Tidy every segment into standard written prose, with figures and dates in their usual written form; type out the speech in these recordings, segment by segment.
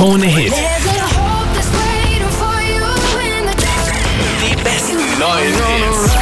Krone Hit. Die besten neuen Hits.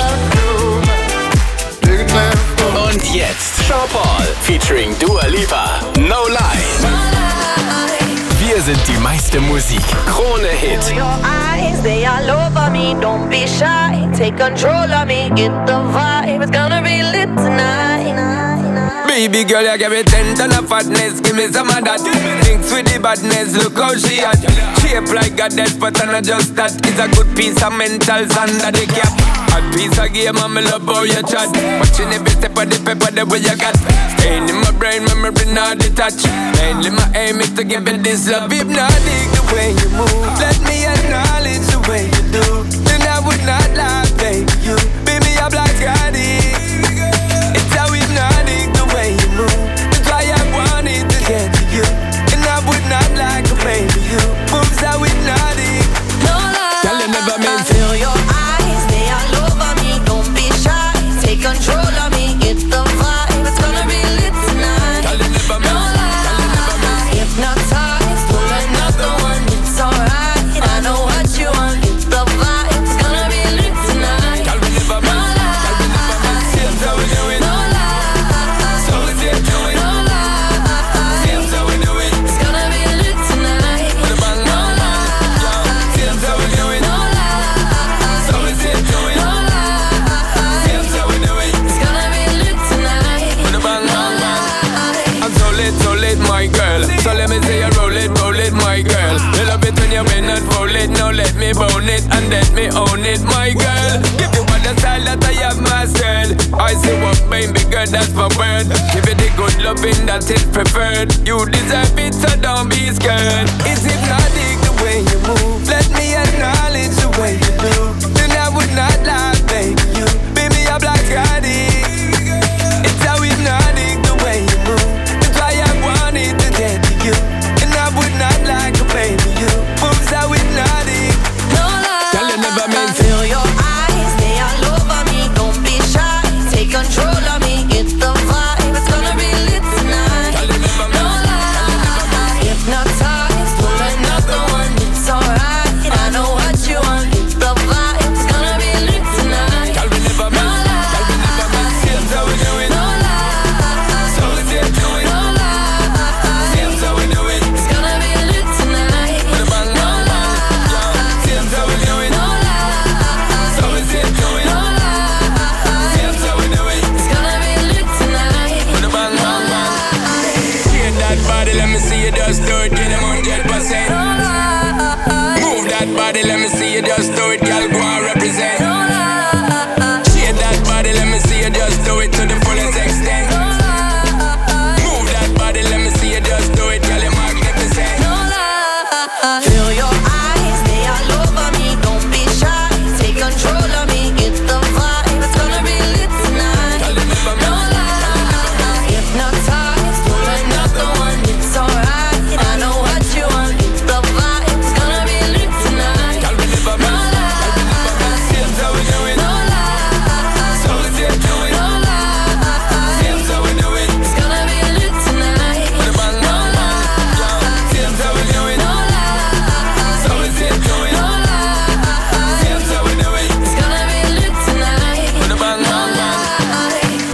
Und jetzt Sean Paul featuring Dua Lipa, No Lie. Wir sind die meiste Musik. Krone Hit. Your eyes, they all over me. Don't be shy, take control of me. Get the vibe, it's gonna be lit tonight. Baby girl, you give me 10 ton of fatness. Give me some of that. Thinks with the badness, look how she hot. Shape like goddess, but I'm not just that. It's a good piece of mentals under the cap. A piece of game, and me love how you chat. Watching every step of the paper, the way you got. Staying in my brain, memory not detached. Mainly my aim is to give it this love. If not, dig the way you move. Let me acknowledge the way you do. Then I would not lie, baby. You beat me up like Scotty. It's how hypnotic the way you move. That's why I wanted to get to you. And I would not like a baby. You moves how hypnotic. No lie. Girl, you never meant to. Feel your eyes, they all over me. Don't be shy, take control of me. Get the vibe, it's gonna be lit tonight. Girl, you never meant. No lie. Hypnotized, pull another one. It's alright, I know what you want. Get the vibe, it's gonna be lit tonight. Girl, you never meant. Girl, you never meant. Seems how we do it. No lie. So we see it do it. No lie. Seems how we do it. It's gonna be lit tonight. With a bang, No lie. seems how we do it. No lie. So we see it do it. No lie. Seems how we do it. It's gonna be lit tonight. With a bang, No bang, bang. lie. I'm so lit, my girl. So let me say you roll it, my girl. You love it when you bend and roll it. Now let me bone it and let me own it, my girl. Give you all the style that I have mastered. I say what baby girl, that's my word. Give you the good loving that is preferred. You deserve it, so don't be scared.